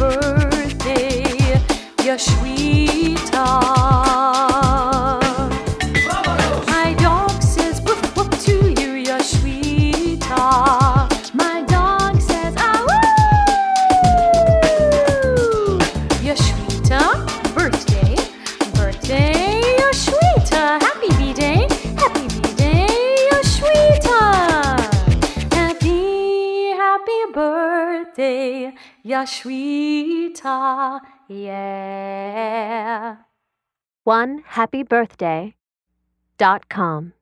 birthday, Yashwita. My dog says woof woof to you, Yashwita. My dog says ah woo. Yashwita, birthday, Yashwita. Happy B-Day, Yashwita. Happy birthday, Yashwita. Yeah. OneHappyBirthday.com